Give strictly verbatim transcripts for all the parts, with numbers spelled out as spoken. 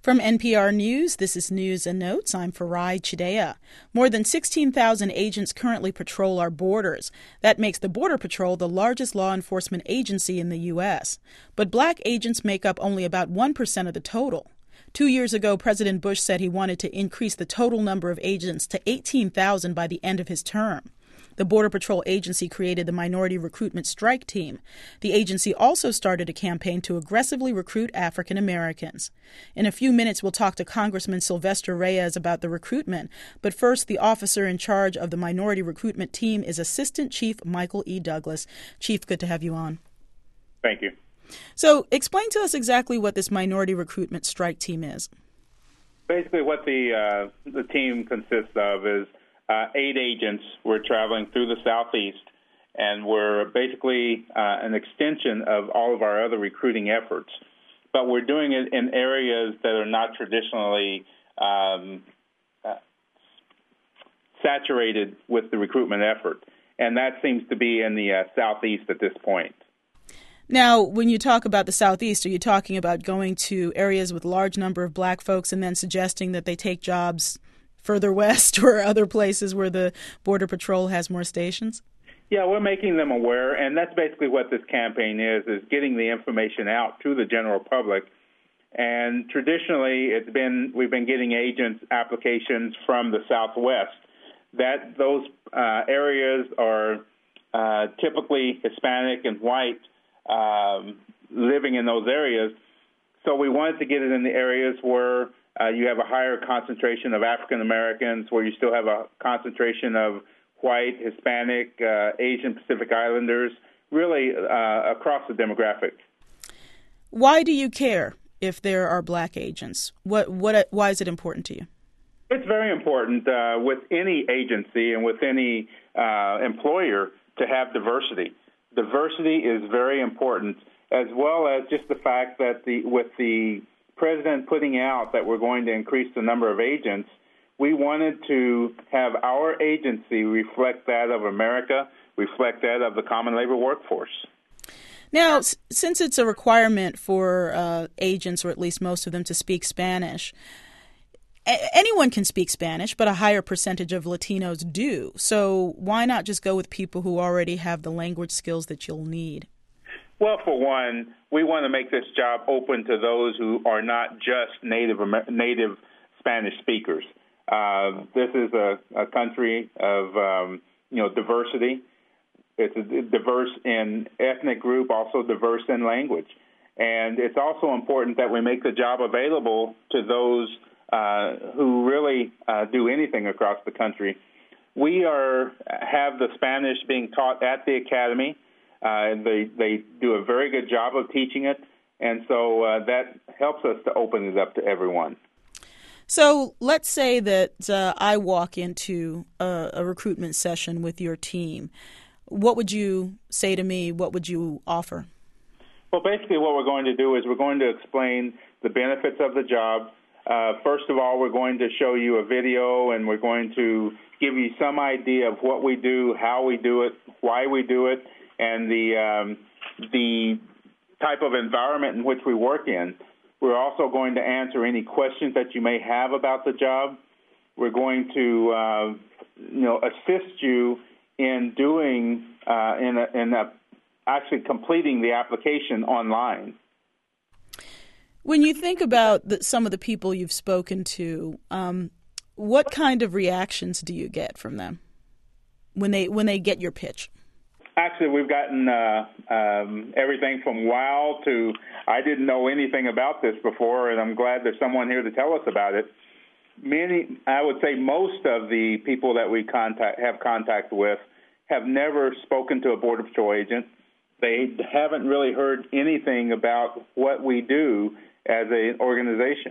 From N P R News, this is News and Notes. I'm Farai Chideya. More than sixteen thousand agents currently patrol our borders. That makes the Border Patrol the largest law enforcement agency in the U S. But black agents make up only about one percent of the total. Two years ago, President Bush said he wanted to increase the total number of agents to eighteen thousand by the end of his term. The Border Patrol agency created the Minority Recruitment Strike Team. The agency also started a campaign to aggressively recruit African Americans. In a few minutes, we'll talk to Congressman Sylvester Reyes about the recruitment. But first, the officer in charge of the Minority Recruitment Team is Assistant Chief Michael E. Douglas. Chief, good to have you on. Thank you. So explain to us exactly what this Minority Recruitment Strike Team is. Basically, what the, uh, the team consists of is Uh, eight agents. We're traveling through the Southeast, and we're basically uh, an extension of all of our other recruiting efforts. But we're doing it in areas that are not traditionally um, uh, saturated with the recruitment effort, and that seems to be in the uh, Southeast at this point. Now, when you talk about the Southeast, are you talking about going to areas with a large number of black folks and then suggesting that they take jobs further west or other places where the Border Patrol has more stations? Yeah, we're making them aware, and that's basically what this campaign is, is getting the information out to the general public. And traditionally, it's been we've been getting agents applications from the Southwest. That those uh, areas are uh, typically Hispanic and white um, living in those areas. So we wanted to get it in the areas where Uh, you have a higher concentration of African Americans, where you still have a concentration of white, Hispanic, uh, Asian Pacific Islanders, really uh, across the demographic. Why do you care if there are black agents? What, what, why is it important to you? It's very important uh, with any agency and with any uh, employer to have diversity. Diversity is very important, as well as just the fact that the with the President putting out that we're going to increase the number of agents, we wanted to have our agency reflect that of America, reflect that of the common labor workforce. Now, s- since it's a requirement for uh, agents, or at least most of them, to speak Spanish, a- anyone can speak Spanish, but a higher percentage of Latinos do. So why not just go with people who already have the language skills that you'll need? Well, for one, we want to make this job open to those who are not just native native Spanish speakers. Uh, this is a, a country of um, you know diversity. It's a, diverse in ethnic group, also diverse in language, and it's also important that we make the job available to those uh, who really uh, do anything across the country. We are have the Spanish being taught at the academy. Uh, they they do a very good job of teaching it, and so uh, that helps us to open it up to everyone. So let's say that uh, I walk into a, a recruitment session with your team. What would you say to me? What would you offer? Well, basically what we're going to do is we're going to explain the benefits of the job. Uh, first of all, we're going to show you a video, and we're going to give you some idea of what we do, how we do it, why we do it, and the um, the type of environment in which we work in. We're also going to answer any questions that you may have about the job. We're going to, uh, you know, assist you in doing, uh, in, a, in a, actually completing the application online. When you think about the, some of the people you've spoken to, um, what kind of reactions do you get from them when they when they get your pitch? Actually, we've gotten uh, um, everything from wow to I didn't know anything about this before, and I'm glad there's someone here to tell us about it. Many, I would say most of the people that we contact have contact with have never spoken to a Border Patrol agent. They haven't really heard anything about what we do as an organization.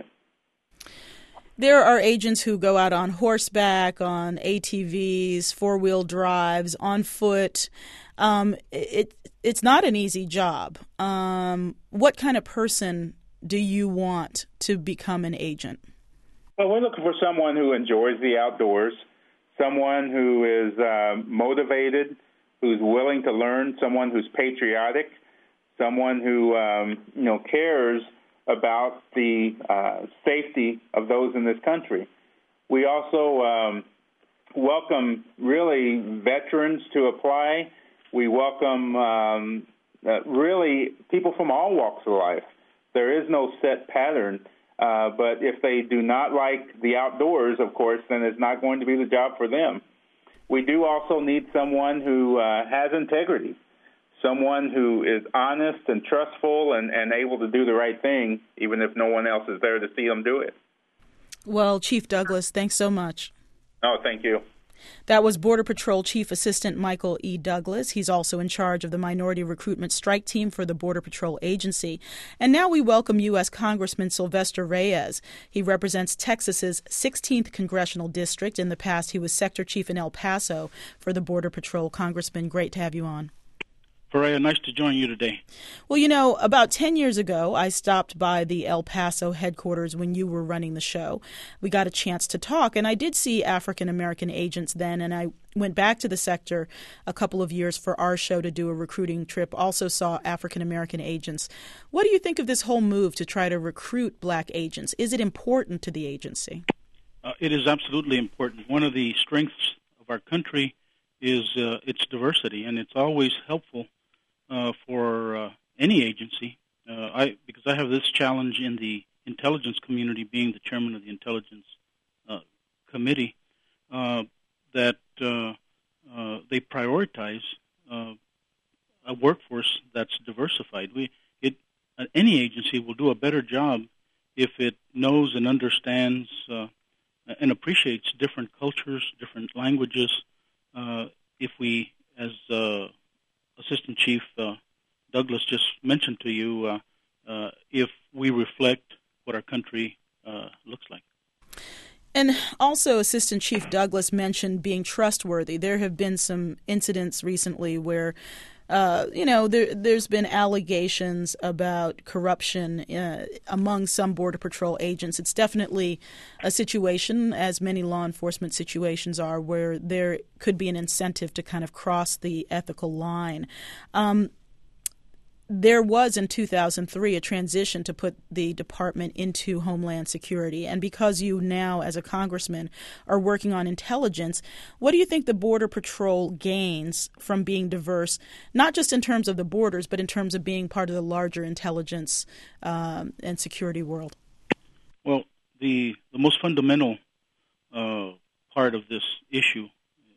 There are agents who go out on horseback, on A T Vs, four-wheel drives, on foot. Um, it it's not an easy job. Um, what kind of person do you want to become an agent? Well, we're looking for someone who enjoys the outdoors, someone who is uh, motivated, who's willing to learn, someone who's patriotic, someone who um, you know cares about the uh, safety of those in this country. We also um, welcome really veterans to apply. We welcome um, uh, really people from all walks of life. There is no set pattern, uh, but if they do not like the outdoors, of course, then it's not going to be the job for them. We do also need someone who uh, has integrity, someone who is honest and trustful and, and able to do the right thing, even if no one else is there to see them do it. Well, Chief Douglas, thanks so much. Oh, thank you. That was Border Patrol Chief Assistant Michael E. Douglas. He's also in charge of the Minority Recruitment Strike Team for the Border Patrol Agency. And now we welcome U S. Congressman Sylvester Reyes. He represents Texas's sixteenth Congressional District. In the past, he was Sector Chief in El Paso for the Border Patrol. Congressman, great to have you on. Fareya, nice to join you today. Well, you know, about ten years ago, I stopped by the El Paso headquarters when you were running the show. We got a chance to talk, and I did see African-American agents then, and I went back to the sector a couple of years for our show to do a recruiting trip, also saw African-American agents. What do you think of this whole move to try to recruit black agents? Is it important to the agency? Uh, it is absolutely important. One of the strengths of our country is uh, its diversity, and it's always helpful Uh, for uh, any agency, uh, I because I have this challenge in the intelligence community, being the chairman of the intelligence uh, committee, uh, that uh, uh, they prioritize uh, a workforce that's diversified. We, it, uh, any agency will do a better job if it knows and understands uh, and appreciates different cultures, different languages. Uh, if we, as uh, Assistant Chief uh, Douglas just mentioned to you, uh, uh, if we reflect what our country uh, looks like. And also, Assistant Chief Douglas mentioned being trustworthy. There have been some incidents recently where, uh, you know, there, there's been allegations about corruption uh, among some Border Patrol agents. It's definitely a situation, as many law enforcement situations are, where there could be an incentive to kind of cross the ethical line. Um, There was in two thousand three a transition to put the department into Homeland Security. And because you now, as a congressman, are working on intelligence, what do you think the Border Patrol gains from being diverse, not just in terms of the borders, but in terms of being part of the larger intelligence um, and security world? Well, the, the most fundamental uh, part of this issue,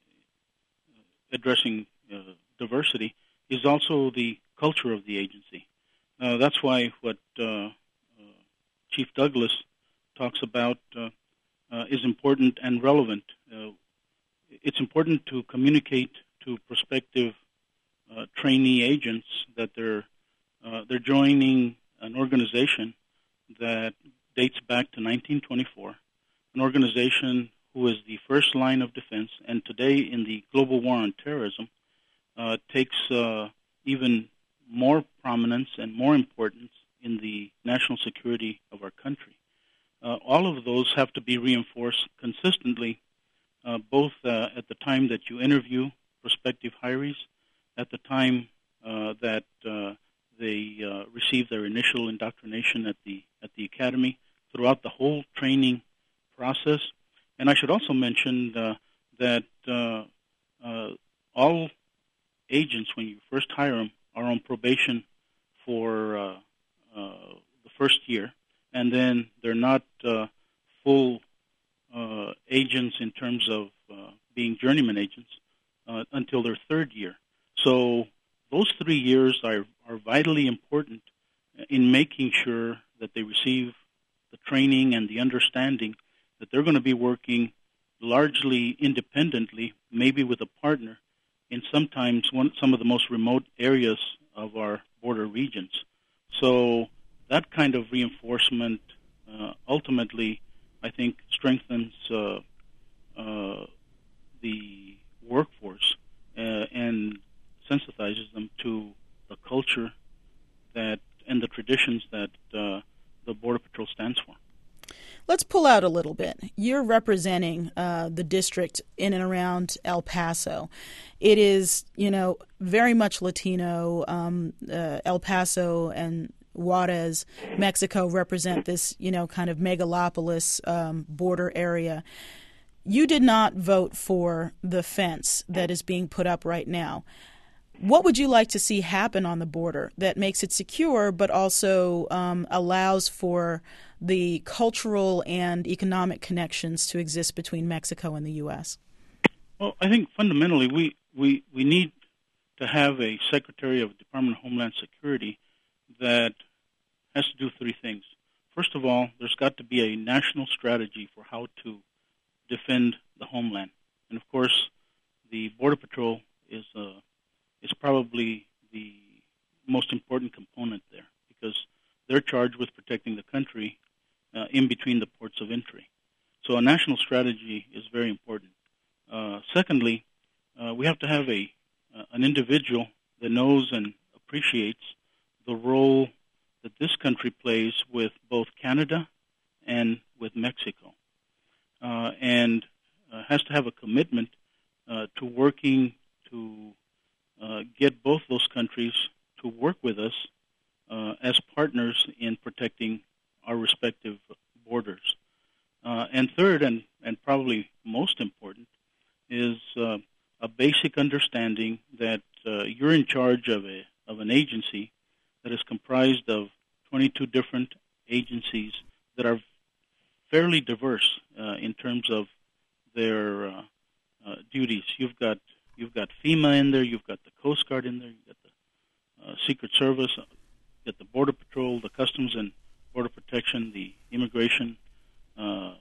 uh, addressing uh, diversity, is also the culture of the agency. Uh, that's why what uh, uh, Chief Douglas talks about uh, uh, is important and relevant. Uh, it's important to communicate to prospective uh, trainee agents that they're uh, they're joining an organization that dates back to nineteen twenty-four, an organization who is the first line of defense, and today in the global war on terrorism uh, takes uh, even more prominence and more importance in the national security of our country. Uh, all of those have to be reinforced consistently, uh, both uh, at the time that you interview prospective hirees, at the time uh, that uh, they uh, receive their initial indoctrination at the at the academy, throughout the whole training process. And I should also mention uh, that uh, uh, all agents, when you first hire them, are on probation for uh, uh, the first year, and then they're not uh, full uh, agents in terms of uh, being journeyman agents uh, until their third year. So those three years are, are vitally important in making sure that they receive the training and the understanding that they're going to be working largely independently, maybe with a partner, in sometimes one, some of the most remote areas of our border regions. So that kind of reinforcement uh, ultimately, I think, strengthens uh, uh, the workforce uh, and sensitizes them to the culture that and the traditions that uh, the Border Patrol stands for. Let's pull out a little bit. You're representing uh, the district in and around El Paso. It is, you know, very much Latino. Um, uh, El Paso and Juarez, Mexico, represent this, you know, kind of megalopolis um, border area. You did not vote for the fence that is being put up right now. What would you like to see happen on the border that makes it secure but also um, allows for the cultural and economic connections to exist between Mexico and the U S? Well, I think fundamentally we, we, we need to have a Secretary of Department of Homeland Security that has to do three things. First of all, there's got to be a national strategy for how to defend the homeland. And of course, the Border Patrol is uh, is probably the most important component there because they're charged with protecting the country uh, in between the ports of entry. So a national strategy is very important. Uh, secondly, uh, we have to have a uh, an individual that knows and appreciates the role that this country plays with both Canada and with Mexico, uh, and uh, has to have a commitment uh, to working to uh, get both those countries to work with us uh, as partners in protecting our respective borders. Uh, and third, and, and probably most important, is uh, a basic understanding that uh, you're in charge of a of an agency that is comprised of twenty-two different agencies that are fairly diverse uh, in terms of their uh, uh, duties. You've got you've got FEMA in there, you've got the Coast Guard in there, you've got the uh, Secret Service, you've got the Border Patrol, the Customs and Border Protection, the Immigration uh,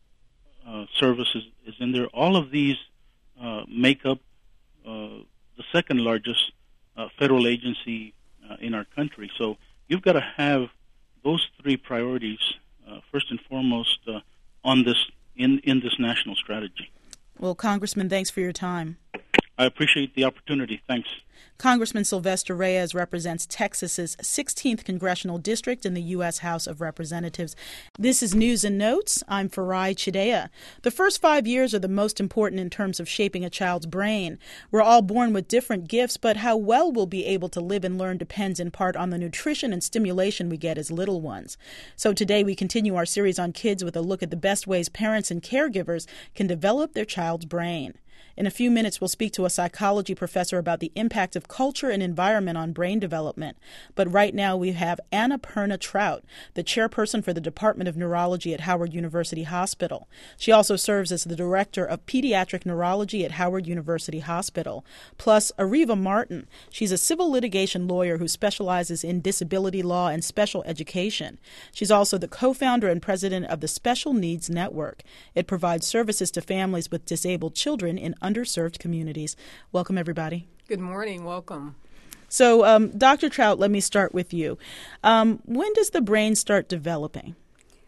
uh, Service is, is in there. All of these uh, make up uh, the second largest uh, federal agency uh, in our country. So you've got to have those three priorities uh, first and foremost uh, on this in, in this national strategy. Well, Congressman, thanks for your time. I appreciate the opportunity. Thanks. Congressman Sylvester Reyes represents Texas's sixteenth Congressional District in the U S House of Representatives. This is News and Notes. I'm Farai Chidea. The first five years are the most important in terms of shaping a child's brain. We're all born with different gifts, but how well we'll be able to live and learn depends in part on the nutrition and stimulation we get as little ones. So today we continue our series on kids with a look at the best ways parents and caregivers can develop their child's brain. In a few minutes, we'll speak to a psychology professor about the impact of culture and environment on brain development. But right now, we have Annapurna Trout, the chairperson for the Department of Neurology at Howard University Hospital. She also serves as the director of pediatric neurology at Howard University Hospital. Plus, Ariva Martin. She's a civil litigation lawyer who specializes in disability law and special education. She's also the co-founder and president of the Special Needs Network. It provides services to families with disabled children in underserved communities. Welcome, everybody. Good morning. Welcome. So, um, Doctor Trout, let me start with you. Um, when does the brain start developing?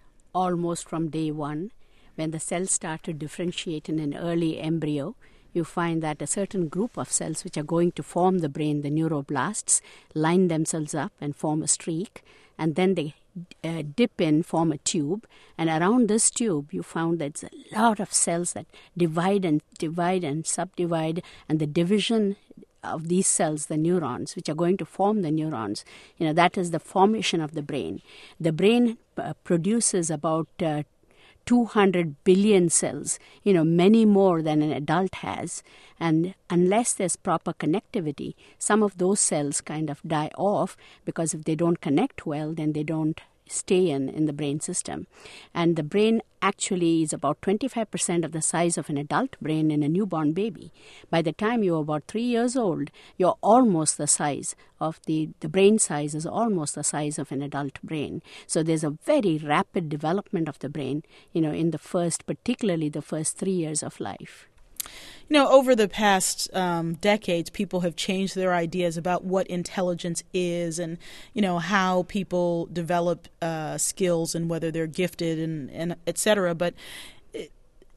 Almost from day one. When the cells start to differentiate in an early embryo, you find that a certain group of cells which are going to form the brain, the neuroblasts, line themselves up and form a streak, and then they uh, dip in, form a tube, and around this tube you found that there's a lot of cells that divide and divide and subdivide, and the division of these cells, the neurons, which are going to form the neurons, you know, that is the formation of the brain. The brain uh, produces about uh, two hundred billion cells, you know, many more than an adult has. And unless there's proper connectivity, some of those cells kind of die off because if they don't connect well, then they don't stay in, in the brain system. And the brain actually is about twenty-five percent of the size of an adult brain in a newborn baby. By the time you're about three years old, you're almost the size of the, the brain size is almost the size of an adult brain. So there's a very rapid development of the brain, you know, in the first, particularly the first three years of life. You know, over the past um, decades, people have changed their ideas about what intelligence is and, you know, how people develop uh, skills and whether they're gifted and, and et cetera. But it,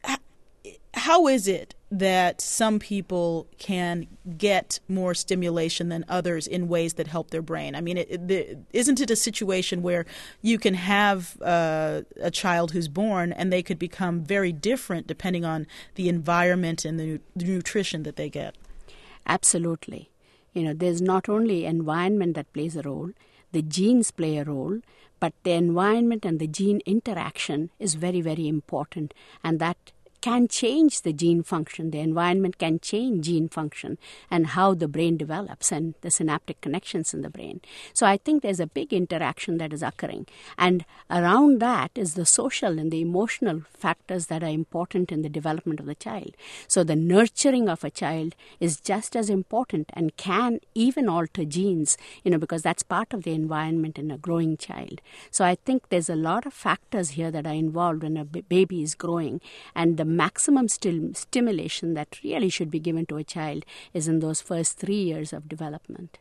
how is it that some people can get more stimulation than others in ways that help their brain? I mean, it, it, isn't it a situation where you can have uh, a child who's born and they could become very different depending on the environment and the, the nutrition that they get? Absolutely. You know, there's not only environment that plays a role, the genes play a role, but the environment and the gene interaction is very, very important, and that can change the gene function. The environment can change gene function and how the brain develops and the synaptic connections in the brain. So I think there's a big interaction that is occurring. And around that is the social and the emotional factors that are important in the development of the child. So the nurturing of a child is just as important and can even alter genes, you know, because that's part of the environment in a growing child. So I think there's a lot of factors here that are involved when a b- baby is growing, and the maximum stil- stimulation that really should be given to a child is in those first three years of development.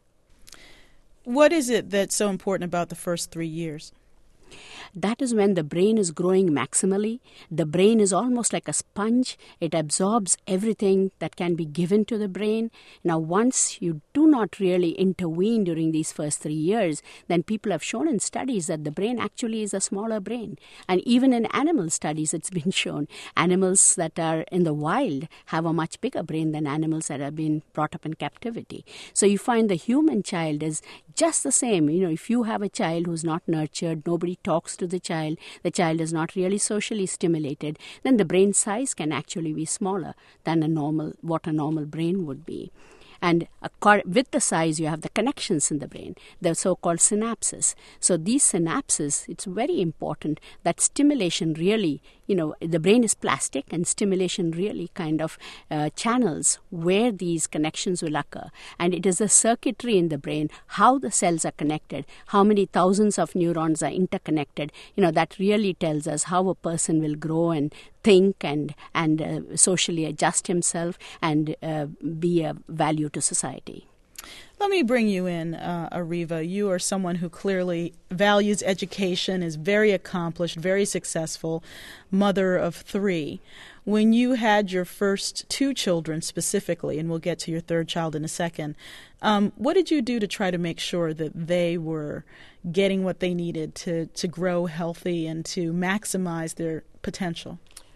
What is it that's so important about the first three years? That is when the brain is growing maximally. The brain is almost like a sponge. It absorbs everything that can be given to the brain. Now, once you do not really intervene during these first three years, then people have shown in studies that the brain actually is a smaller brain. And even in animal studies, it's been shown. Animals that are in the wild have a much bigger brain than animals that have been brought up in captivity. So you find the human child is just the same. You know, if you have a child who's not nurtured, nobody talks to the child, the child is not really socially stimulated, then the brain size can actually be smaller than a normal, what a normal brain would be. And with the size, you have the connections in the brain, the so-called synapses. So these synapses, it's very important that stimulation really, you know, the brain is plastic, and stimulation really kind of uh, channels where these connections will occur. And it is the circuitry in the brain, how the cells are connected, how many thousands of neurons are interconnected, you know, that really tells us how a person will grow and think and and uh, socially adjust himself and uh, be a value to society. Let me bring you in, uh, Ariva. You are someone who clearly values education, is very accomplished, very successful, mother of three. When you had your first two children specifically, and we'll get to your third child in a second, um, what did you do to try to make sure that they were getting what they needed to, to grow healthy and to maximize their potential?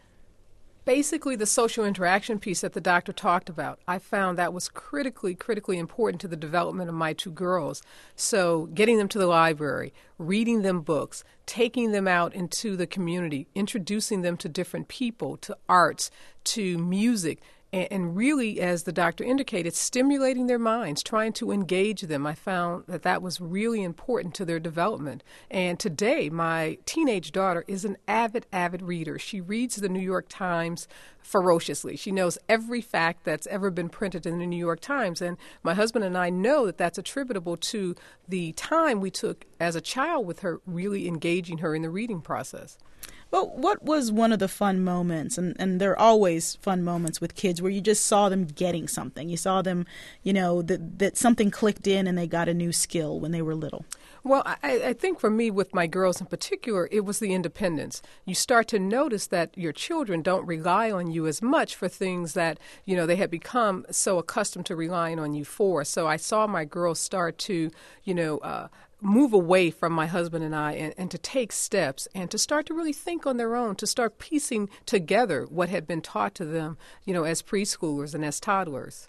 Basically, the social interaction piece that the doctor talked about, I found that was critically, critically important to the development of my two girls. So getting them to the library, reading them books, taking them out into the community, introducing them to different people, to arts, to music, and really, as the doctor indicated, stimulating their minds, trying to engage them. I found that that was really important to their development. And today, my teenage daughter is an avid, avid reader. She reads the New York Times ferociously. She knows every fact that's ever been printed in the New York Times. And my husband and I know that that's attributable to the time we took as a child with her, really engaging her in the reading process. Well, what was one of the fun moments, and, and there are always fun moments with kids, where you just saw them getting something? You saw them, you know, that, that something clicked in and they got a new skill when they were little. Well, I, I think for me, with my girls in particular, it was the independence. You start to notice that your children don't rely on you as much for things that, you know, they had become so accustomed to relying on you for. So I saw my girls start to, you know, uh, move away from my husband and I, and, and to take steps and to start to really think on their own, to start piecing together what had been taught to them, you know, as preschoolers and as toddlers.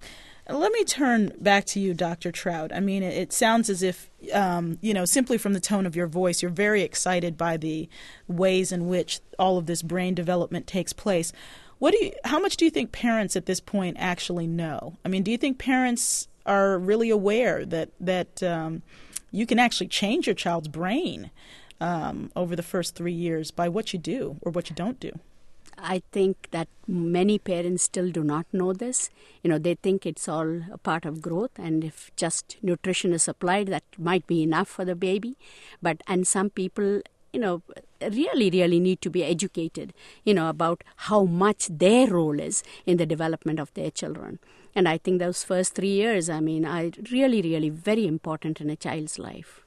Let me turn back to you, Doctor Trout. I mean, it, it sounds as if, um, you know, simply from the tone of your voice, you're very excited by the ways in which all of this brain development takes place. What do you, how much do you think parents at this point actually know? I mean, do you think parents are really aware that, that um, you can actually change your child's brain um, over the first three years by what you do or what you don't do? I think that many parents still do not know this. You know, they think it's all a part of growth, and if just nutrition is supplied, that might be enough for the baby. But, and some people, you know, really, really need to be educated, you know, about how much their role is in the development of their children. And I think those first three years, I mean, are really, really very important in a child's life.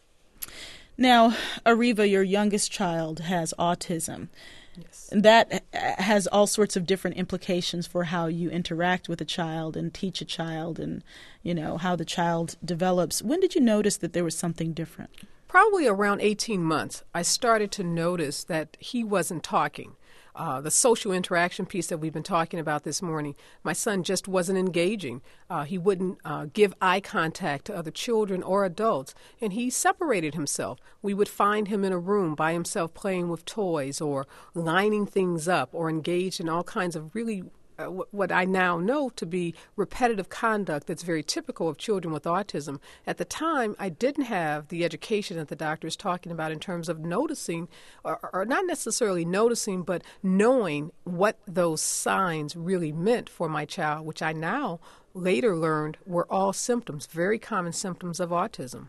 Now, Ariva, your youngest child has autism. Yes. And that has all sorts of different implications for how you interact with a child and teach a child and, you know, how the child develops. When did you notice that there was something different? Probably around eighteen months, I started to notice that he wasn't talking. Uh, the social interaction piece that we've been talking about this morning, my son just wasn't engaging. Uh, he wouldn't uh, give eye contact to other children or adults, and he separated himself. We would find him in a room by himself playing with toys or lining things up or engaged in all kinds of really Uh, what I now know to be repetitive conduct that's very typical of children with autism. At the time, I didn't have the education that the doctor is talking about in terms of noticing, or, or not necessarily noticing, but knowing what those signs really meant for my child, which I now later learned were all symptoms, very common symptoms of autism.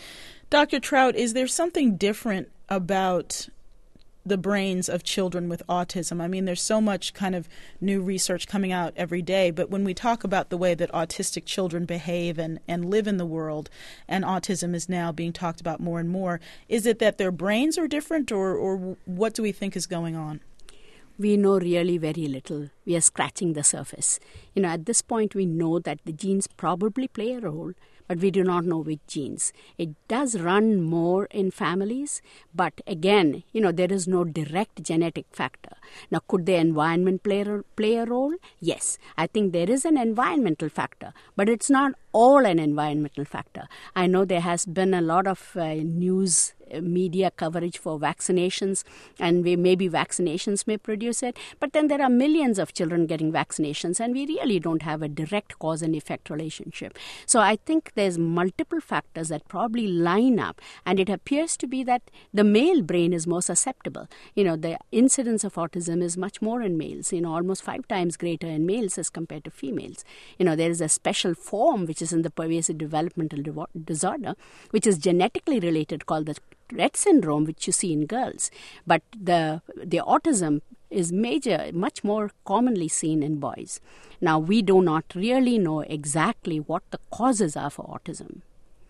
Doctor Trout, is there something different about the brains of children with autism? I mean, there's so much kind of new research coming out every day, but when we talk about the way that autistic children behave and, and live in the world, and autism is now being talked about more and more, is it that their brains are different, or, or what do we think is going on? We know really very little. We are scratching the surface. You know, at this point, we know that the genes probably play a role, but we do not know which genes. It does run more in families, but again, you know, there is no direct genetic factor. Now, could the environment play a, play a role? Yes, I think there is an environmental factor, but it's not all an environmental factor. I know there has been a lot of uh, news media coverage for vaccinations, and we, maybe vaccinations may produce it, but then there are millions of children getting vaccinations, and we really don't have a direct cause and effect relationship. So I think there's multiple factors that probably line up, and it appears to be that the male brain is more susceptible. You know, the incidence of autism is much more in males, you know, almost five times greater in males as compared to females. You know, there is a special form which is in the pervasive developmental disorder, which is genetically related, called the Rett syndrome, which you see in girls. But the the autism is major, much more commonly seen in boys. Now, we do not really know exactly what the causes are for autism.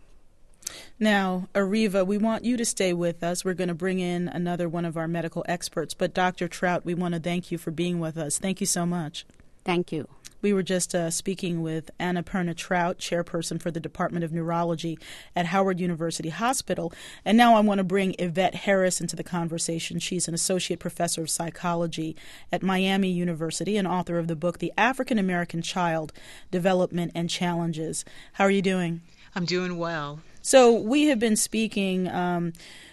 Now, Ariva, we want you to stay with us. We're going to bring in another one of our medical experts. But Doctor Trout, we want to thank you for being with us. Thank you so much. Thank you. We were just uh, speaking with Annapurna Trout, chairperson for the Department of Neurology at Howard University Hospital. And now I want to bring Yvette Harris into the conversation. She's an associate professor of psychology at Miami University and author of the book, The African American Child, Development and Challenges. How are you doing? I'm doing well. So we have been speaking um,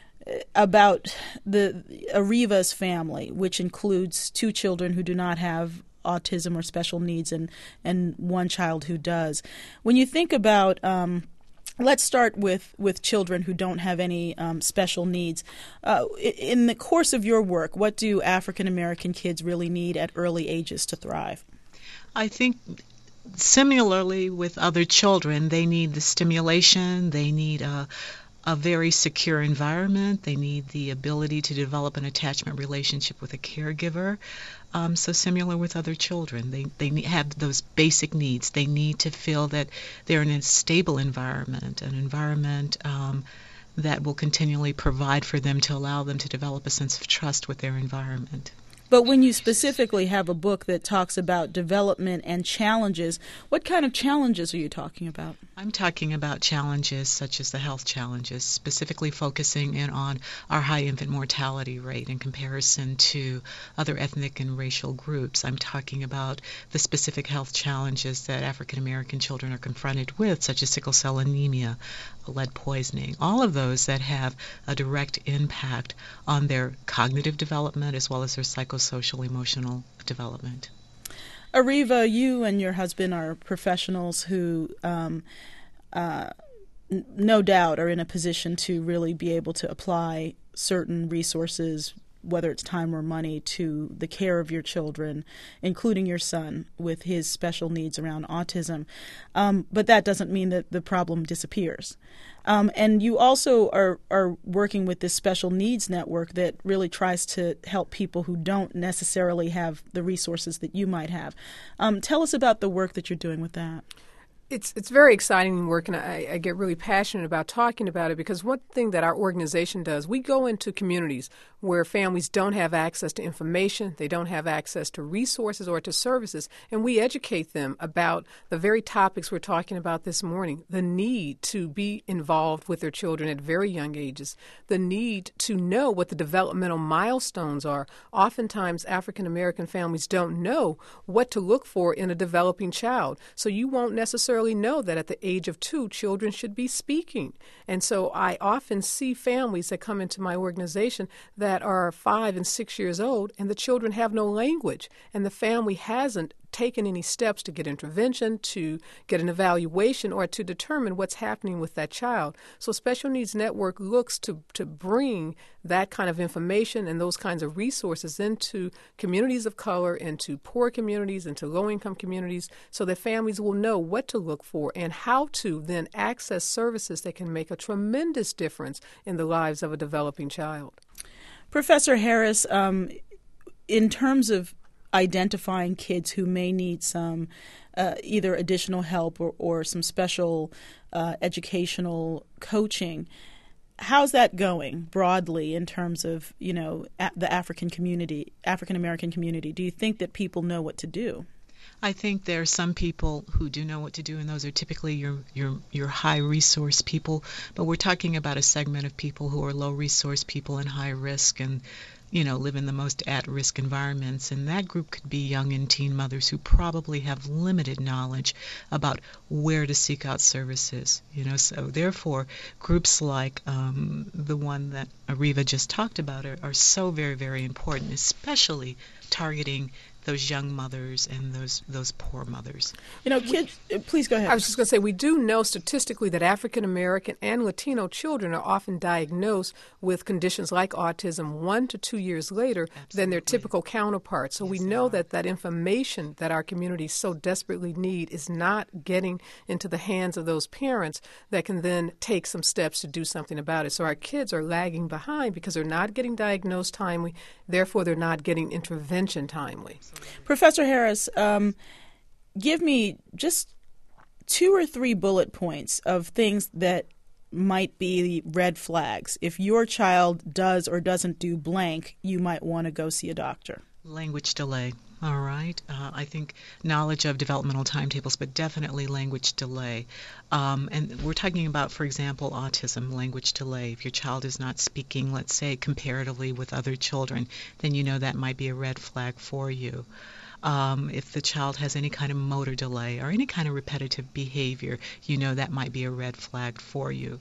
about the Ariva's family, which includes two children who do not have autism or special needs, and, and one child who does. When you think about, um, let's start with, with children who don't have any um, special needs. Uh, in the course of your work, what do African American kids really need at early ages to thrive? I think similarly with other children, they need the stimulation, they need a a very secure environment. They need the ability to develop an attachment relationship with a caregiver. Um, so similar with other children, they, they need, have those basic needs. They need to feel that they're in a stable environment, an environment um, that will continually provide for them to allow them to develop a sense of trust with their environment. But when you specifically have a book that talks about development and challenges, what kind of challenges are you talking about? I'm talking about challenges such as the health challenges, specifically focusing in on our high infant mortality rate in comparison to other ethnic and racial groups. I'm talking about the specific health challenges that African American children are confronted with, such as sickle cell anemia, lead poisoning, all of those that have a direct impact on their cognitive development as well as their psychosocial emotional development. Ariva, you and your husband are professionals who um, uh, n- no doubt are in a position to really be able to apply certain resources, whether it's time or money, to the care of your children, including your son with his special needs around autism. Um, but that doesn't mean that the problem disappears. Um, and you also are, are working with this special needs network that really tries to help people who don't necessarily have the resources that you might have. Um, tell us about the work that you're doing with that. It's it's very exciting work, and I, I get really passionate about talking about it because one thing that our organization does, we go into communities where families don't have access to information, they don't have access to resources or to services, and we educate them about the very topics we're talking about this morning, the need to be involved with their children at very young ages, the need to know what the developmental milestones are. Oftentimes, African American families don't know what to look for in a developing child, so you won't necessarily know that at the age of two, children should be speaking. And so I often see families that come into my organization that are five and six years old, and the children have no language, and the family hasn't taken any steps to get intervention, to get an evaluation, or to determine what's happening with that child. So Special Needs Network looks to, to bring that kind of information and those kinds of resources into communities of color, into poor communities, into low-income communities, so that families will know what to look for and how to then access services that can make a tremendous difference in the lives of a developing child. Professor Harris, um, in terms of identifying kids who may need some uh, either additional help or, or some special uh, educational coaching, how's that going broadly in terms of, you know, a- the African community, African American community? Do you think that people know what to do? I think there are some people who do know what to do, and those are typically your your your high resource people. But we're talking about a segment of people who are low resource people and high risk, and you know, live in the most at-risk environments, and that group could be young and teen mothers who probably have limited knowledge about where to seek out services. You know, so therefore, groups like um, the one that Areva just talked about are, are so very, very important, especially targeting those young mothers and those those poor mothers. You know, kids, please go ahead. I was just going to say, we do know statistically that African American and Latino children are often diagnosed with conditions like autism one to two years later Absolutely. Than their typical counterparts. So yes, we know that that information that our communities so desperately need is not getting into the hands of those parents that can then take some steps to do something about it. So our kids are lagging behind because they're not getting diagnosed timely, therefore they're not getting intervention timely. Professor Harris, um, give me just two or three bullet points of things that might be red flags. If your child does or doesn't do blank, you might want to go see a doctor. Language delay. All right. Uh, I think knowledge of developmental timetables, but definitely language delay. Um, and we're talking about, for example, autism, language delay. If your child is not speaking, let's say, comparatively with other children, then you know that might be a red flag for you. Um, if the child has any kind of motor delay or any kind of repetitive behavior, you know that might be a red flag for you.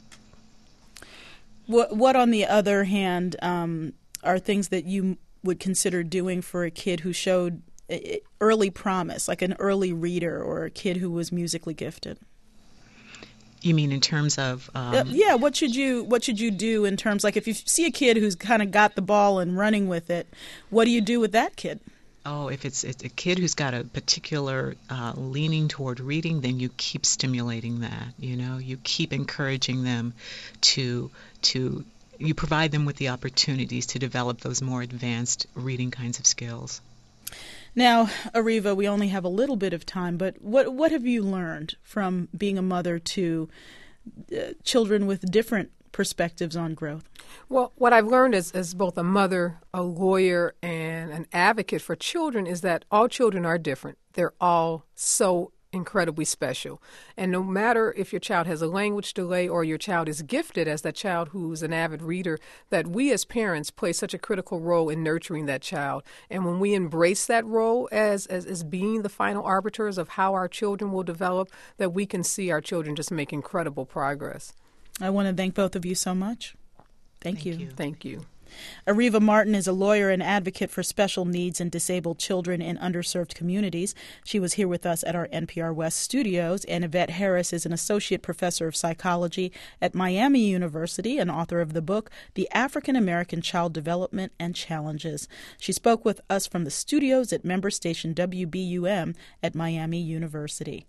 What, what on the other hand, um, are things that you would consider doing for a kid who showed early promise, like an early reader or a kid who was musically gifted? You mean in terms of um... uh, yeah, what should you what should you do in terms, like if you see a kid who's kind of got the ball and running with it, what do you do with that kid? Oh, if it's, it's a kid who's got a particular uh, leaning toward reading, then you keep stimulating that. You know, you keep encouraging them to to you provide them with the opportunities to develop those more advanced reading kinds of skills. Now, Areva, we only have a little bit of time, but what what have you learned from being a mother to uh, children with different perspectives on growth? Well, what I've learned as, as both a mother, a lawyer, and an advocate for children is that all children are different. They're all so incredibly special. And no matter if your child has a language delay or your child is gifted as that child who's an avid reader, that we as parents play such a critical role in nurturing that child. And when we embrace that role as, as, as being the final arbiters of how our children will develop, that we can see our children just make incredible progress. I want to thank both of you so much. Thank, Thank you. you. Thank you. Areva Martin is a lawyer and advocate for special needs and disabled children in underserved communities. She was here with us at our N P R West studios. And Yvette Harris is an associate professor of psychology at Miami University and author of the book, The African American Child Development and Challenges. She spoke with us from the studios at member station W B U M at Miami University.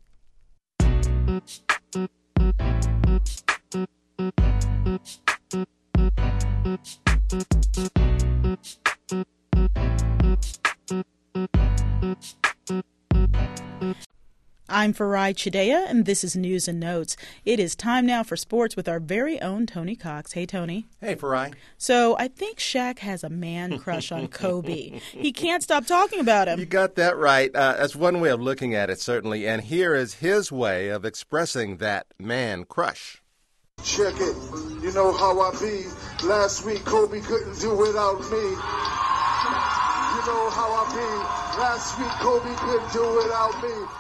I'm Farai Chidea, and this is News and Notes. It is time now for sports with our very own Tony Cox. Hey, Tony. Hey, Farai. So I think Shaq has a man crush on Kobe. He can't stop talking about him. You got that right. Uh, that's one way of looking at it, certainly. And here is his way of expressing that man crush. Check it. You know how I be. Last week, Kobe couldn't do without me. You know how I be. Last week, Kobe couldn't do without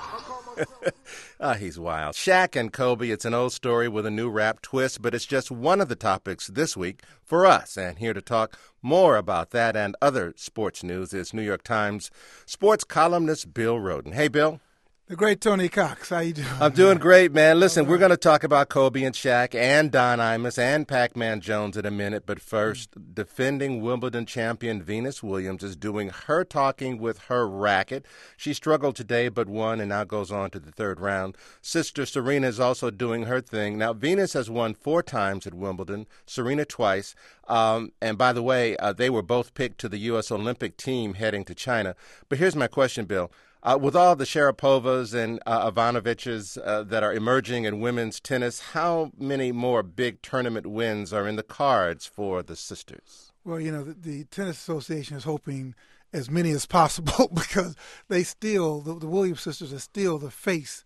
me. Ah, he's wild. Shaq and Kobe, it's an old story with a new rap twist, but it's just one of the topics this week for us. And here to talk more about that and other sports news is New York Times sports columnist Bill Rhoden. Hey, Bill. The great Tony Cox. How you doing? I'm doing great, man. Listen, we're going to talk about Kobe and Shaq and Don Imus and Pac-Man Jones in a minute. But first, defending Wimbledon champion Venus Williams is doing her talking with her racket. She struggled today but won and now goes on to the third round. Sister Serena is also doing her thing. Now, Venus has won four times at Wimbledon, Serena twice. Um, and by the way, uh, they were both picked to the U S Olympic team heading to China. But here's my question, Bill. Uh, with all the Sharapovas and uh, Ivanoviches uh, that are emerging in women's tennis, how many more big tournament wins are in the cards for the sisters? Well, you know, the, the Tennis Association is hoping as many as possible because they still, the, the Williams sisters are still the face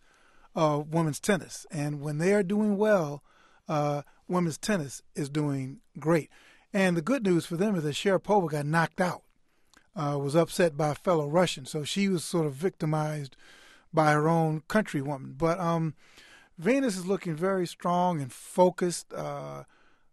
of women's tennis. And when they are doing well, uh, women's tennis is doing great. And the good news for them is that Sharapova got knocked out. Uh, was upset by a fellow Russian, so she was sort of victimized by her own countrywoman. But um, Venus is looking very strong and focused. Uh,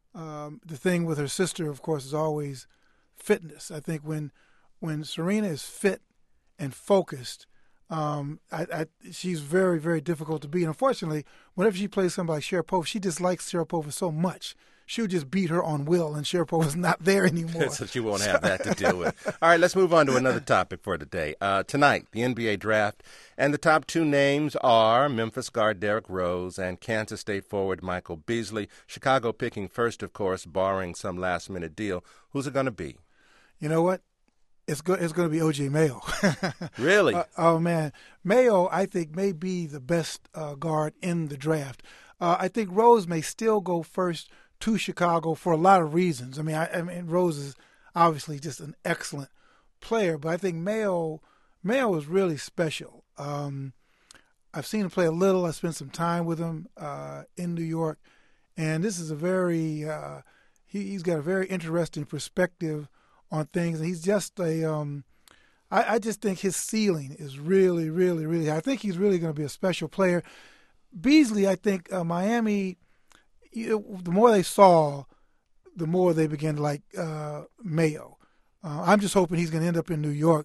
um, the thing with her sister, of course, is always fitness. I think when when Serena is fit and focused, um, I, I, she's very, very difficult to beat. Unfortunately, whenever she plays somebody like Sharapova, she just likes Sharapova so much. She would just beat her on will, and Sharapova's not there anymore. So she won't have that to deal with. All right, let's move on to another topic for today. Uh, tonight, the N B A draft, and the top two names are Memphis guard Derrick Rose and Kansas State forward Michael Beasley. Chicago picking first, of course, barring some last-minute deal. Who's it going to be? You know what? It's go- it's going to be O J Mayo. Really? Uh, oh, man. Mayo, I think, may be the best uh, guard in the draft. Uh, I think Rose may still go first to Chicago for a lot of reasons. I mean, I, I mean, Rose is obviously just an excellent player, but I think Mayo, Mayo is really special. Um, I've seen him play a little. I spent some time with him uh, in New York, and this is a very uh, he, he's got a very interesting perspective on things. And he's just a um, I, I just think his ceiling is really, really, really high. I think he's really going to be a special player. Beasley, I think uh, Miami. You know, the more they saw, the more they began to like uh, Mayo. Uh, I'm just hoping he's going to end up in New York.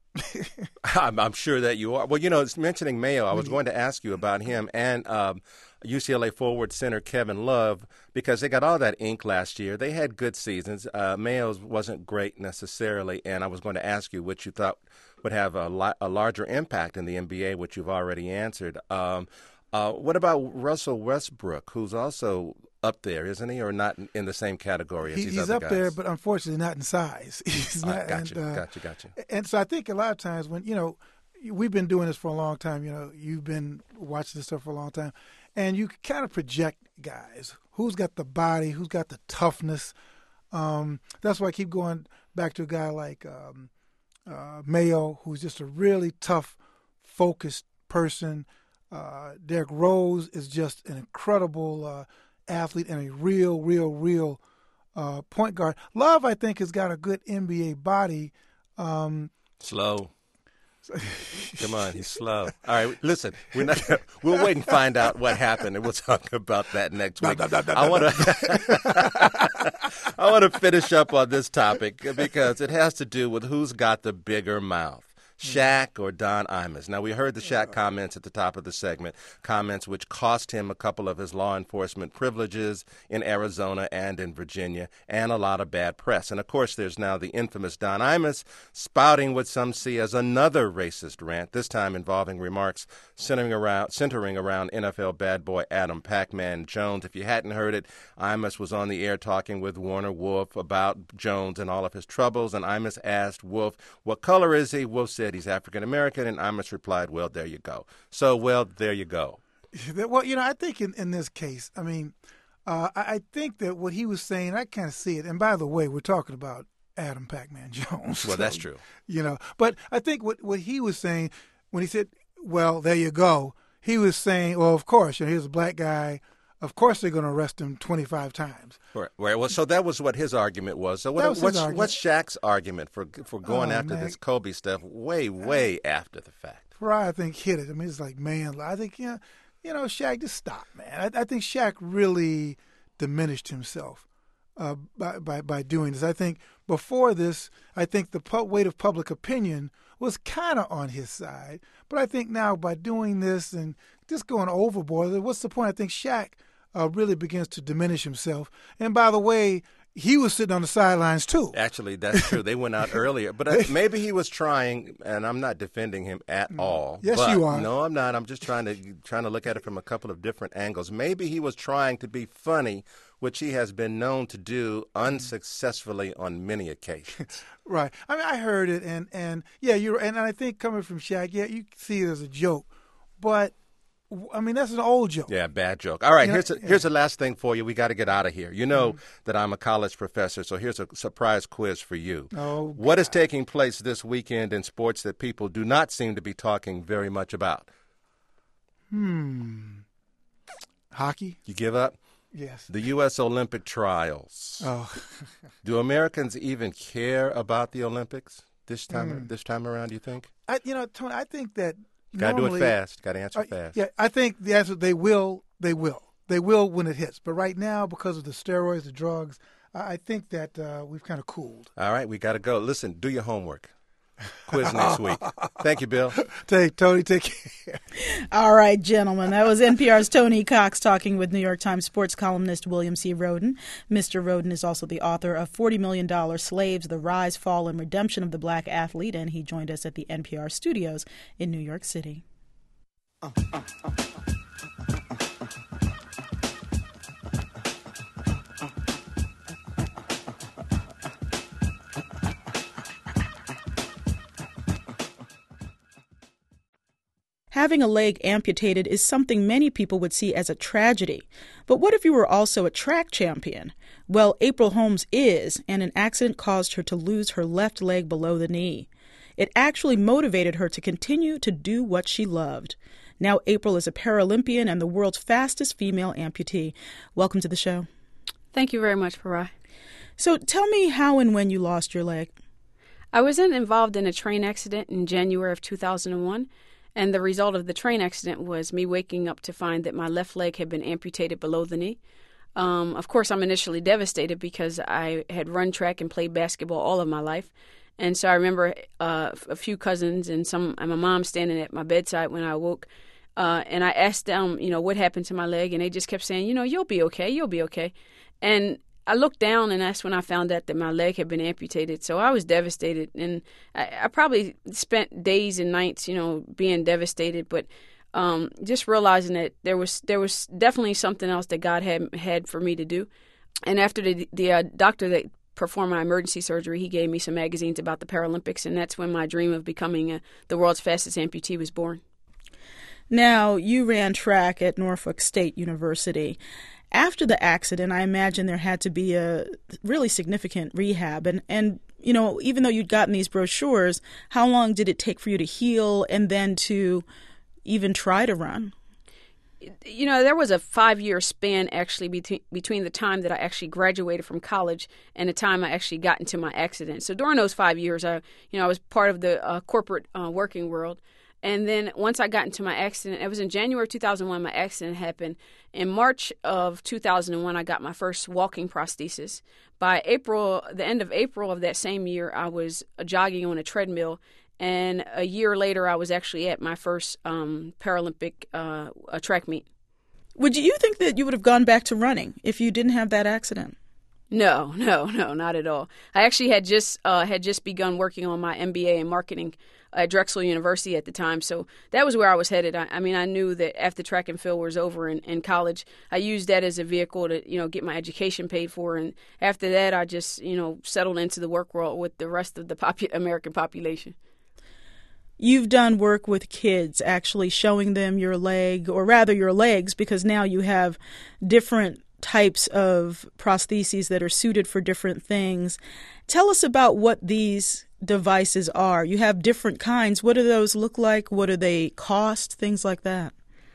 I'm, I'm sure that you are. Well, you know, it's mentioning Mayo, I was going to ask you about him and um, U C L A forward center Kevin Love, because they got all that ink last year. They had good seasons. Uh, Mayo's wasn't great necessarily, and I was going to ask you what you thought would have a, li- a larger impact in the N B A, which you've already answered. Um, Uh, what about Russell Westbrook, who's also up there, isn't he, or not in the same category as he, these he's other up guys? there, but unfortunately not in size. He's uh, not. Gotcha, and, uh, gotcha, gotcha. And so I think a lot of times when, you know, we've been doing this for a long time. You know, you've been watching this stuff for a long time, and you kind of project guys. Who's got the body? Who's got the toughness? Um, that's why I keep going back to a guy like um, uh, Mayo, who's just a really tough, focused person. Uh, Derrick Rose is just an incredible uh, athlete and a real, real, real uh, point guard. Love, I think, has got a good N B A body. Um, Slow. Come on, he's slow. All right, listen, we're not. We'll wait and find out what happened, and we'll talk about that next week. I want to. I want to finish up on this topic because it has to do with who's got the bigger mouth. Shaq or Don Imus. Now, we heard the Shaq comments at the top of the segment, comments which cost him a couple of his law enforcement privileges in Arizona and in Virginia, and a lot of bad press. And, of course, there's now the infamous Don Imus spouting what some see as another racist rant, this time involving remarks centering around, centering around N F L bad boy Adam Pac-Man Jones. If you hadn't heard it, Imus was on the air talking with Warner Wolf about Jones and all of his troubles, and Imus asked Wolf, what color is he? Wolf said, said he's African American, and Imus replied, well, there you go. So, well, there you go. Well, you know, I think in, in this case, I mean, uh, I, I think that what he was saying, I kind of see it. And by the way, we're talking about Adam Pac-Man Jones. Well, so, that's true. You know, but I think what, what he was saying when he said, well, there you go, he was saying, well, of course, you know, here's a black guy. Of course they're going to arrest him twenty-five times. Right. Right. Well, so that was what his argument was. So what, was what's, argument. what's Shaq's argument for for going oh, after man. this Kobe stuff way, way after the fact? Farai, I think, hit it. I mean, it's like, man, I think, yeah, you know, Shaq, just stop, man. I, I think Shaq really diminished himself uh, by, by by doing this. I think before this, I think the pu- weight of public opinion was kind of on his side. But I think now by doing this and just going overboard, what's the point? I think Shaq uh, really begins to diminish himself. And by the way, he was sitting on the sidelines too. Actually, that's true. They went out earlier. But uh, maybe he was trying, and I'm not defending him at all. Yes, but, you are. No, I'm not. I'm just trying to trying to look at it from a couple of different angles. Maybe he was trying to be funny, which he has been known to do unsuccessfully on many occasions. Right. I mean, I heard it, and, and yeah, you're, and I think coming from Shaq, yeah, you see it as a joke. But, I mean, that's an old joke. Yeah, bad joke. All right, You know, here's a, yeah. here's the last thing for you. We got to get out of here. You know Mm-hmm. that I'm a college professor, so here's a surprise quiz for you. Oh, What is God. taking place this weekend in sports that people do not seem to be talking very much about? Hmm. Hockey? You give up? Yes. The U S Olympic trials. Oh. Do Americans even care about the Olympics this time Mm. this time around, you think? I, you know, Tony, I think that Got to do it normally- fast. Got to answer Uh, fast. Yeah, I think the answer, they will, they will. They will when it hits. But right now, because of the steroids, the drugs, I, I think that uh, we've kind of cooled. All right, we got to go. Listen, do your homework. Quiz next week. Thank you, Bill. Take, Tony, take care. All right, gentlemen. That was N P R's Tony Cox talking with New York Times sports columnist William C. Rhoden. Mister Rhoden is also the author of forty million dollars Slaves, The Rise, Fall, and Redemption of the Black Athlete, and he joined us at the N P R studios in New York City. Uh, uh, uh, uh, uh, uh. Having a leg amputated is something many people would see as a tragedy. But what if you were also a track champion? Well, April Holmes is, and an accident caused her to lose her left leg below the knee. It actually motivated her to continue to do what she loved. Now April is a Paralympian and the world's fastest female amputee. Welcome to the show. Thank you very much, Farai. So tell me how and when you lost your leg. I was in, involved in a train accident in January of two thousand one. And the result of the train accident was me waking up to find that my left leg had been amputated below the knee. Um, of course, I'm initially devastated because I had run track and played basketball all of my life. And so I remember uh, a few cousins and some and my mom standing at my bedside when I awoke. Uh, and I asked them, you know, what happened to my leg. And they just kept saying, you know, you'll be okay, you'll be okay. And I looked down, and that's when I found out that my leg had been amputated. So I was devastated, and I, I probably spent days and nights, you know, being devastated. But um, just realizing that there was there was definitely something else that God had had for me to do. And after the the uh, doctor that performed my emergency surgery, he gave me some magazines about the Paralympics, and that's when my dream of becoming a, the world's fastest amputee was born. Now, you ran track at Norfolk State University. After the accident, I imagine there had to be a really significant rehab. And, and, you know, even though you'd gotten these brochures, how long did it take for you to heal and then to even try to run? You know, there was a five-year span actually between between the time that I actually graduated from college and the time I actually got into my accident. So during those five years, I, you know, I was part of the uh, corporate uh, working world. And then once I got into my accident, it was in January of two thousand one my accident happened. In March of two thousand one, I got my first walking prosthesis. By April, the end of April of that same year, I was jogging on a treadmill. And a year later, I was actually at my first um, Paralympic uh, track meet. Would you think that you would have gone back to running if you didn't have that accident? No, no, no, not at all. I actually had just uh, had just begun working on my M B A in marketing at Drexel University at the time, so that was where I was headed. I, I mean, I knew that after track and field was over in, in college, I used that as a vehicle to, you know, get my education paid for, and after that, I just, you know, settled into the work world with the rest of the popu- American population. you've done work with kids, actually showing them your leg, or rather your legs, because now you have different types of prostheses that are suited for different things. Tell us about what these devices are. You have different kinds. What do those look like? What do they cost? Things like that.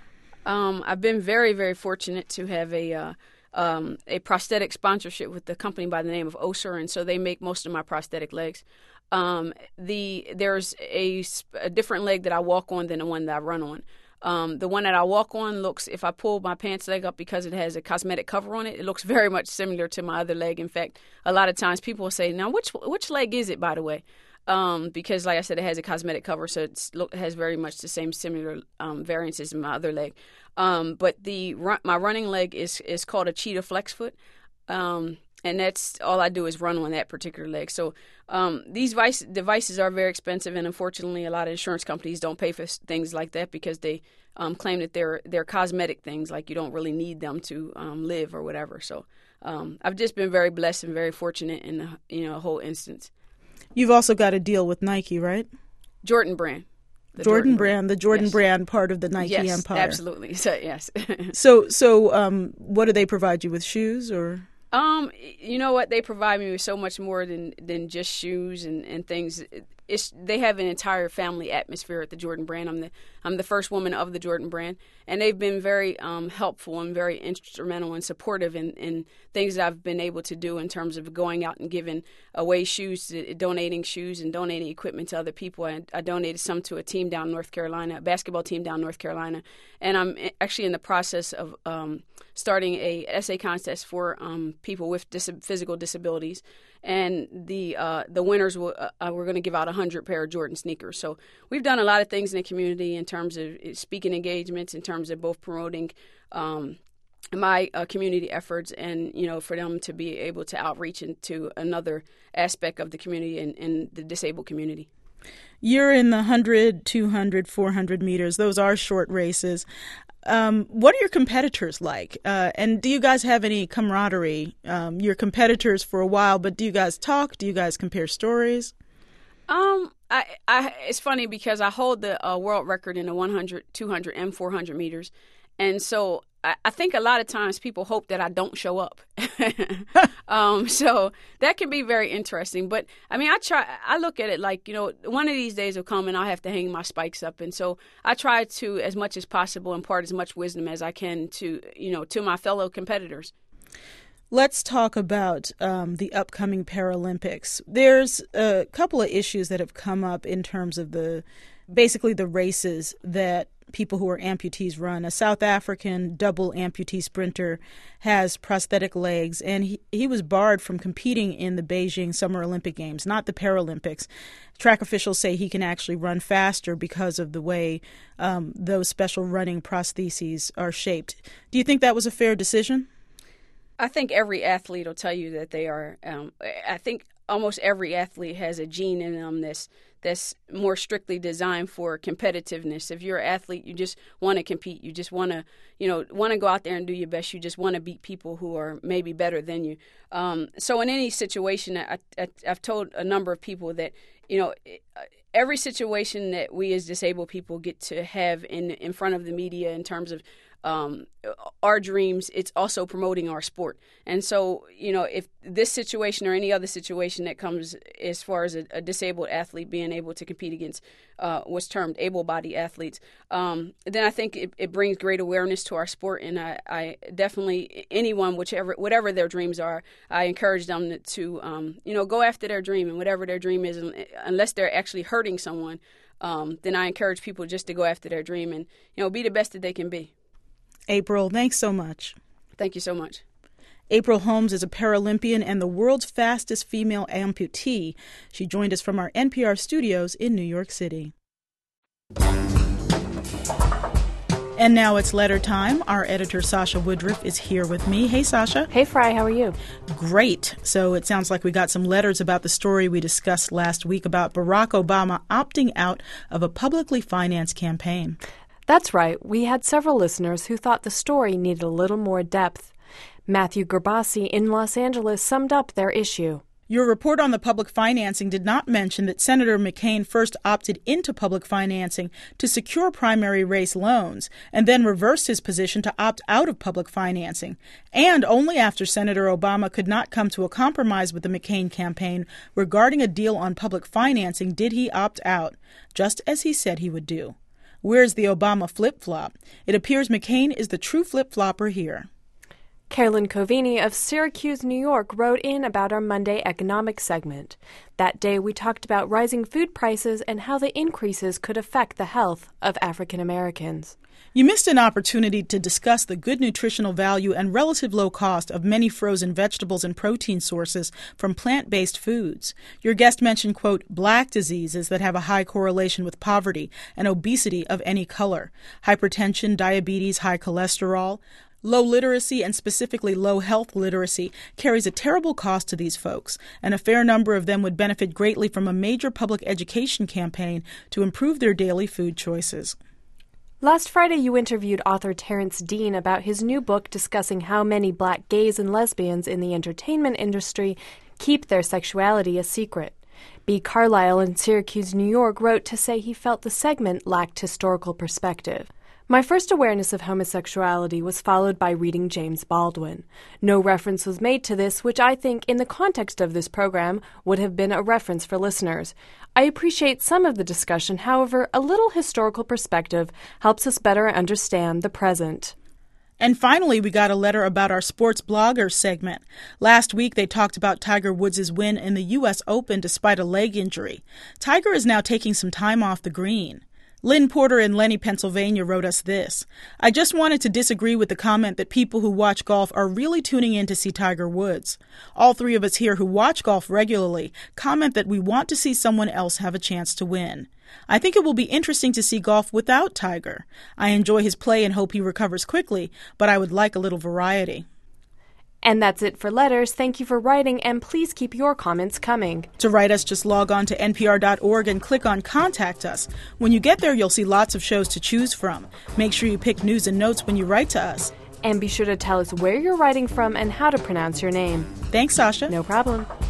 Um, I've been very, very fortunate to have a uh, um, a prosthetic sponsorship with the company by the name of Össur, and so they make most of my prosthetic legs. Um, the there's a, a different leg that I walk on than the one that I run on. Um, the one that I walk on looks, if I pull my pants leg up because it has a cosmetic cover on it, it looks very much similar to my other leg. In fact, a lot of times people will say, now, which which leg is it, by the way? Um, because, like I said, it has a cosmetic cover, so it's, it has very much the same similar um, variances in my other leg. Um, but the run, my running leg is, is called a Cheetah Flex Foot. Um, And that's all I do is run on that particular leg. So um, these vice, devices are very expensive, and unfortunately, a lot of insurance companies don't pay for things like that because they um, claim that they're they're cosmetic things, like you don't really need them to um, live or whatever. So um, I've just been very blessed and very fortunate in the you know whole instance. You've also got a deal with Nike, right? Jordan Brand. The Jordan, Jordan brand, brand, the Jordan yes. brand, part of the Nike yes, empire. Absolutely. So yes. so so um, what do they provide you with, shoes or? Um, you know what? They provide me with so much more than, than just shoes and, and things. It's, they have an entire family atmosphere at the Jordan Brand. I'm the I'm the first woman of the Jordan Brand, and they've been very um, helpful and very instrumental and supportive in, in things that I've been able to do in terms of going out and giving away shoes, to, donating shoes and donating equipment to other people. I, I donated some to a team down in North Carolina, a basketball team down in North Carolina, and I'm actually in the process of um, starting a essay contest for um, people with dis- physical disabilities. And the uh, the winners will, uh, we're going to give out one hundred pair of Jordan sneakers. So we've done a lot of things in the community in terms of speaking engagements, in terms of both promoting um, my uh, community efforts, and you know for them to be able to outreach into another aspect of the community and, and the disabled community. You're in the one hundred, two hundred, four hundred meters. Those are short races. Um, what are your competitors like? Uh, and do you guys have any camaraderie? Um, you're competitors for a while, but do you guys talk? Do you guys compare stories? Um, I, I, it's funny because I hold the uh, world record in the one hundred, two hundred, and four hundred meters. And so I, I think a lot of times people hope that I don't show up. um, so that can be very interesting. But, I mean, I try. I look at it like, you know, one of these days will come and I'll have to hang my spikes up. And so I try to, as much as possible, impart as much wisdom as I can to, you know, to my fellow competitors. Let's talk about um, the upcoming Paralympics. There's a couple of issues that have come up in terms of the, basically the races that people who are amputees run. A South African double amputee sprinter has prosthetic legs, and he, he was barred from competing in the Beijing Summer Olympic Games, not the Paralympics. Track officials say he can actually run faster because of the way um, those special running prostheses are shaped. Do you think that was a fair decision? I think every athlete will tell you that they are. Um, I think almost every athlete has a gene in them that's that's more strictly designed for competitiveness. If you're an athlete, you just want to compete. You just want to, you know, want to go out there and do your best. You just want to beat people who are maybe better than you. Um, so in any situation, I, I, I've told a number of people that, you know, every situation that we as disabled people get to have in in front of the media in terms of Um, our dreams, it's also promoting our sport. And so, you know, if this situation or any other situation that comes as far as a, a disabled athlete being able to compete against uh, what's termed able-bodied athletes, um, then I think it, it brings great awareness to our sport. And I, I definitely, anyone, whichever, whatever their dreams are, I encourage them to, to um, you know, go after their dream, and whatever their dream is, unless they're actually hurting someone, um, then I encourage people just to go after their dream and, you know, be the best that they can be. April, thanks so much. Thank you so much. April Holmes is a Paralympian and the world's fastest female amputee. She joined us from our N P R studios in New York City. And now it's letter time. Our editor, Sasha Woodruff, is here with me. Hey, Sasha. Hey, Fry. How are you? Great. So it sounds like we got some letters about the story we discussed last week about Barack Obama opting out of a publicly financed campaign. That's right. We had several listeners who thought the story needed a little more depth. Matthew Gerbasi in Los Angeles summed up their issue. Your report on the public financing did not mention that Senator McCain first opted into public financing to secure primary race loans and then reversed his position to opt out of public financing. And only after Senator Obama could not come to a compromise with the McCain campaign regarding a deal on public financing did he opt out, just as he said he would do. Where's the Obama flip-flop? It appears McCain is the true flip-flopper here. Carolyn Covini of Syracuse, New York, wrote in about our Monday economic segment. That day we talked about rising food prices and how the increases could affect the health of African Americans. You missed an opportunity to discuss the good nutritional value and relative low cost of many frozen vegetables and protein sources from plant-based foods. Your guest mentioned, quote, black diseases that have a high correlation with poverty and obesity of any color, hypertension, diabetes, high cholesterol. Low literacy, and specifically low health literacy, carries a terrible cost to these folks, and a fair number of them would benefit greatly from a major public education campaign to improve their daily food choices. Last Friday, you interviewed author Terrence Dean about his new book discussing how many black gays and lesbians in the entertainment industry keep their sexuality a secret. B. Carlisle in Syracuse, New York, wrote to say he felt the segment lacked historical perspective. My first awareness of homosexuality was followed by reading James Baldwin. No reference was made to this, which I think, in the context of this program, would have been a reference for listeners. I appreciate some of the discussion, however, a little historical perspective helps us better understand the present. And finally, we got a letter about our sports bloggers segment. Last week, they talked about Tiger Woods' win in the U S Open despite a leg injury. Tiger is now taking some time off the green. Lynn Porter in Lenny, Pennsylvania wrote us this. I just wanted to disagree with the comment that people who watch golf are really tuning in to see Tiger Woods. All three of us here who watch golf regularly comment that we want to see someone else have a chance to win. I think it will be interesting to see golf without Tiger. I enjoy his play and hope he recovers quickly, but I would like a little variety. And that's it for letters. Thank you for writing, and please keep your comments coming. To write us, just log on to N P R dot org and click on Contact Us. When you get there, you'll see lots of shows to choose from. Make sure you pick news and notes when you write to us. And be sure to tell us where you're writing from and how to pronounce your name. Thanks, Sasha. No problem.